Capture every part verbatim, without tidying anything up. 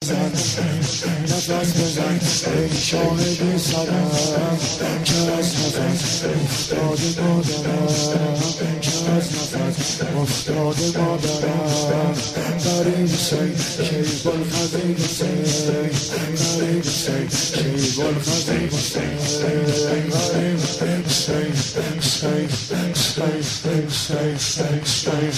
نفس بزن ای شاهد سرم که از نفس افتاده مادرم، که از نفس افتاده مادرم. غریب سی شیب الخزیب سی، غریب سی شیب الخزیب سی، غریب سی سی سی سی سی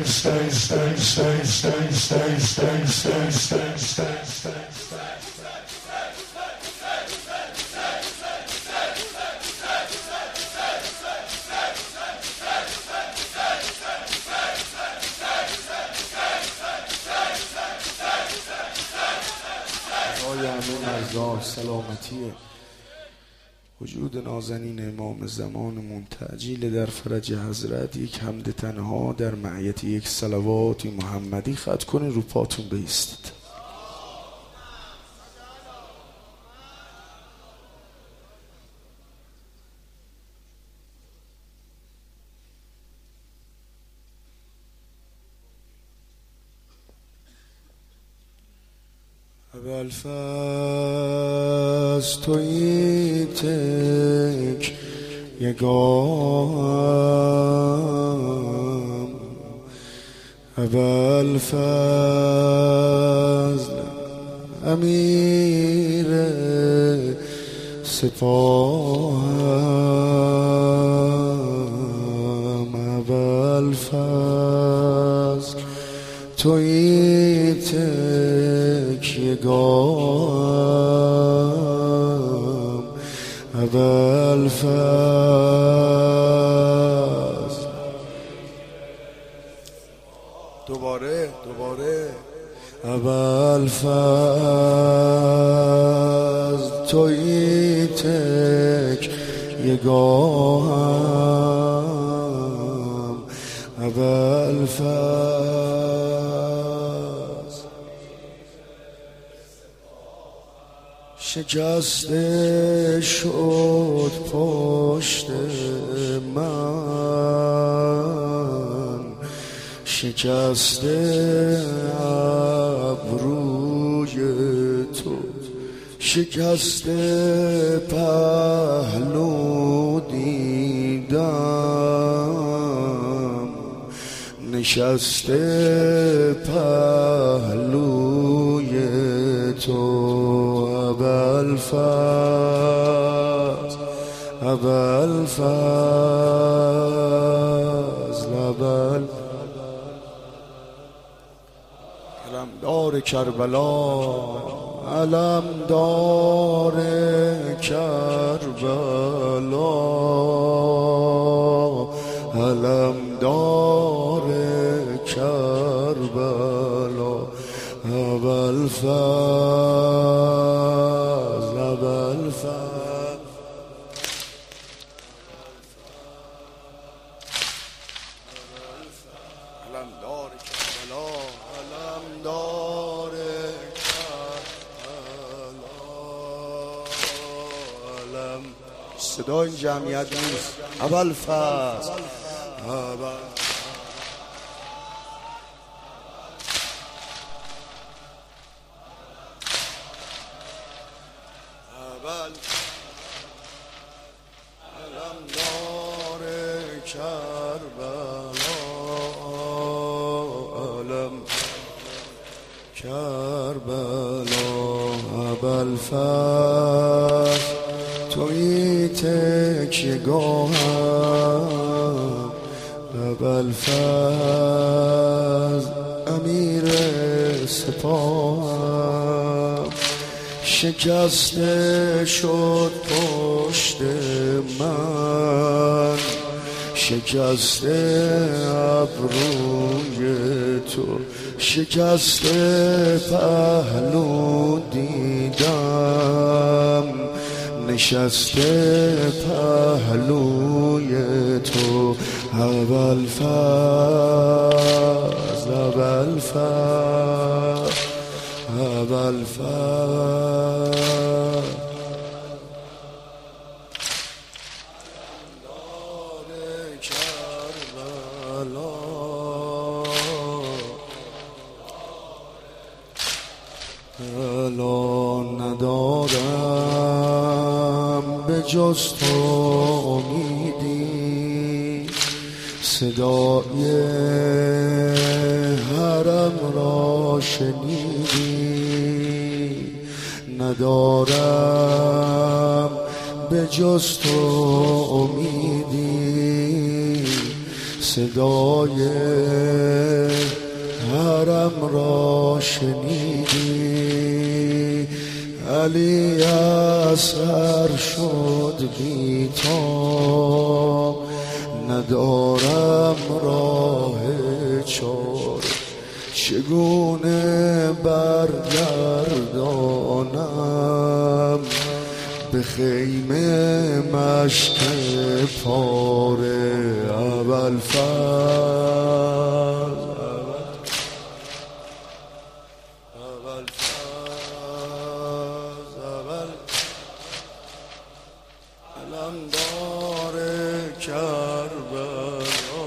سلامتی وجود نازنین امام زمانمون، تعجیل در فرج حضرت، یک حمد تنها در معیت یک صلوات محمدی. خط کنین رو پاتون بایستید. اول فاز تویی تک یگام، اول فاز امیر سپاهم، اول فاز تویی تک یگام، اول فاز. دوباره دوباره اول فاز تویی تک یگام، اول فاز. شکسته شد پشت من، شکسته ابروی تو، شکسته پهلو دیدم، نشسته پهلوی تو. اول فاز اول فاز اول علمدار کربلا، علمدار کربلا، علمدار کربلا. اول فاز اول فاز علمدار کربلا، علمدار کربلا، علم. صدا این جمعیت نیست. اول فاز اول علمدار کربلا، علم کربلا. اول فاز تویی تک یگام، اول فاز امیر سپاهم، شکسته شد پشت من، شکسته ابروی تو، شکسته پهلو دیدم، نشسته پهلوی تو. اول فاز اول فاز اول فاز کربلا، الان ندارم به جز تو امیدی، صدای حرم را شنیدی. ندارم به جز تو امیدی، صدای حرم را شنیدی. علی اثر شد بی تو، ندارم راه چاره، چگونه برگردانم به خیمه مشک پاره. اول فاز اول فاز اول علمدار کربلا،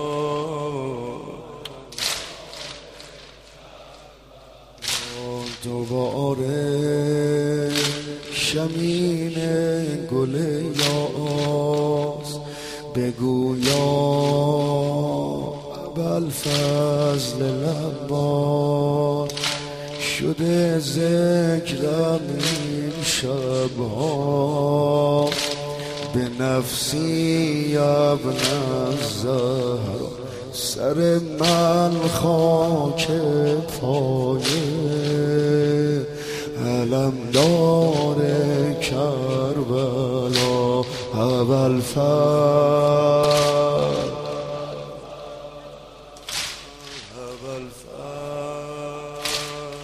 دوباره شمین گل یاس بگویا ابوالفضل لبان شده ذکرم این شبها. به نفسی ابن الزهرا سر من خاک پایه، علمدار کربلا. ابوالفضل ابوالفضل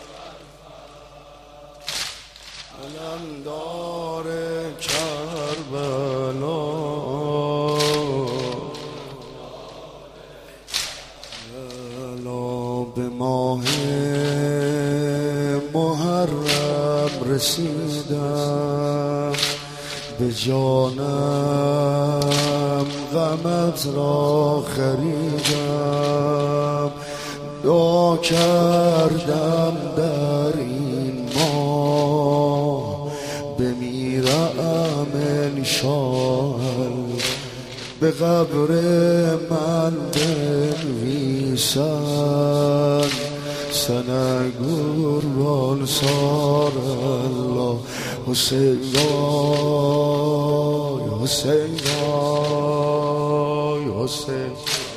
علمدار کربلا. به ماه محرم رسیدم، به جانم غمت را خریدم. دعا کردم در این ماه بمیرم انشاءالله، به قبر من بنویسن سنگور بانصار الله. حسین وای حسین وای حسین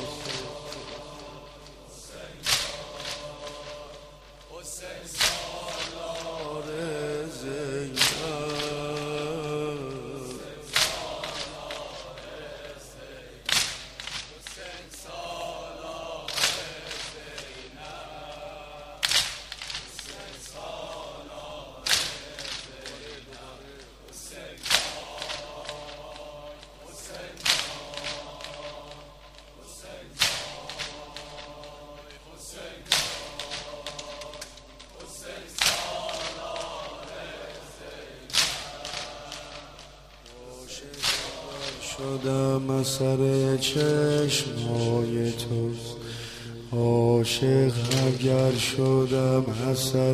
شدم اثر چشمای توست، عاشق اگر شدم اثر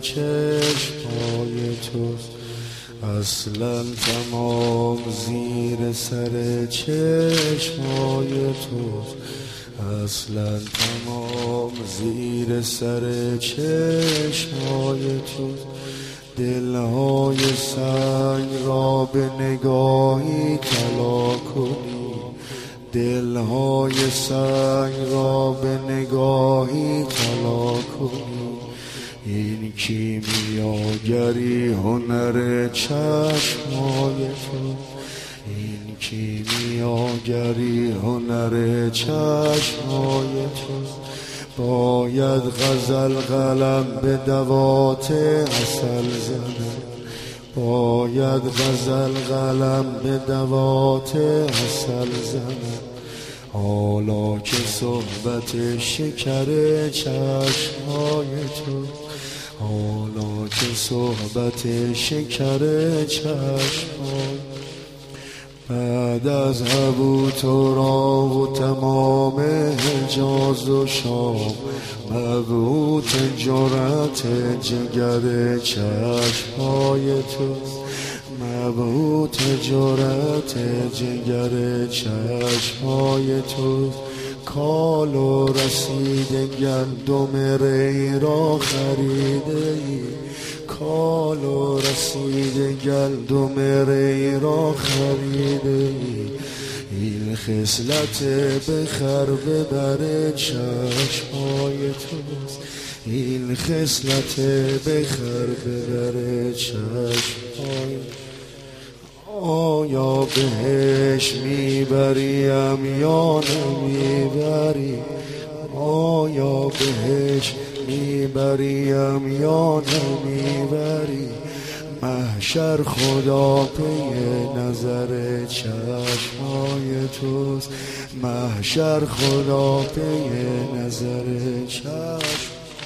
چشمای توست. اصلا تمام زیر سر چشمای توست، اصلا تمام زیر سر چشمای توست. دلهای سنگ را به نگاهی طلا کنی، دلهای سنگ را به نگاهی طلا کنی. این کیمیاگری هنر چشمای تو، این کیمیاگری هنر چشمای تو. باید غزل قلم به دوات عسل زنه، باید غزل قلم به دوات عسل زنه. حالا که صحبت شکر چشمای تو، حالا که صحبت شکر چشمای. بعد از ابو تراب و تمام حجاز و شام، مبهوت جرأت جگر چشمهای توست، مبهوت جرأت جگر چشمهای توست. کال و رسیده گندم ری را خریده ای، کال و رسیده گندم ری را خریده ای. این خصلت بخر ببر چشمهای توست، این خصلت بخر ببر چشمهای. آیا بهش میبریم یا نمیبری، آیا بهش میبریم یا نمیبری. محشر خدا پی نظر چشمای توست، محشر خدا پی نظر چشم.